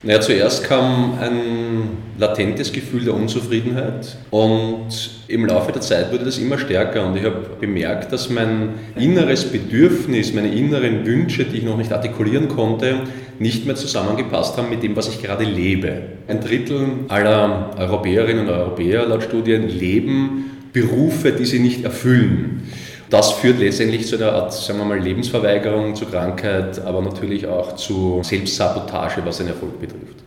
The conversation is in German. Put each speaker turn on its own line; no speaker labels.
Naja, zuerst kam ein latentes Gefühl der Unzufriedenheit und im Laufe der Zeit wurde das immer stärker und ich habe bemerkt, dass mein inneres Bedürfnis, meine inneren Wünsche, die ich noch nicht artikulieren konnte, nicht mehr zusammengepasst haben mit dem, was ich gerade lebe. Ein Drittel aller Europäerinnen und Europäer laut Studien leben Berufe, die sie nicht erfüllen. Das führt letztendlich zu einer Art, sagen wir mal, Lebensverweigerung, zu Krankheit, aber natürlich auch zu Selbstsabotage, was den Erfolg betrifft.